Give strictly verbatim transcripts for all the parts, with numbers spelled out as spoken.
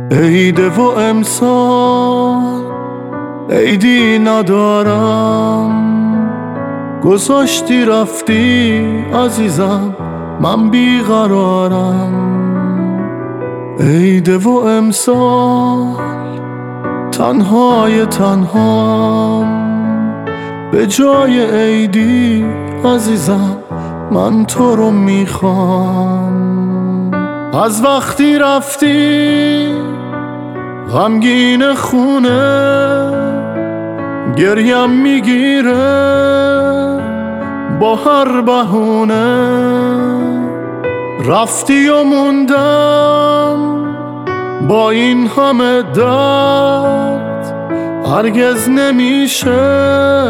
عیده و امسال عیدی ندارم، گذاشتی رفتی عزیزم، من بیقرارم. عیده و امسال تنهای تنهام، به جای عیدی عزیزم من تو رو میخوام. از وقتی رفتی غمگین خونه، گریم میگیره با هر بهونه. رفتی و موندم با این همه درد، هرگز نمیشه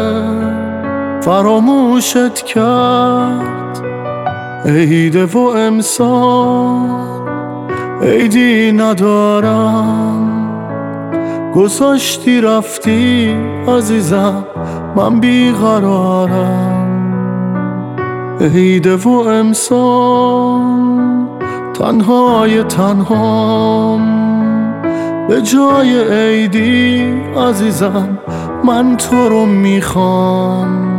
فراموشت کرد. عیده و امسال عیدی ندارم، گذاشتی رفتی عزیزم، من بیقرارم. عیده و امسال تنهای تنهام، به جای عیدی عزیزم من تو رو میخوام.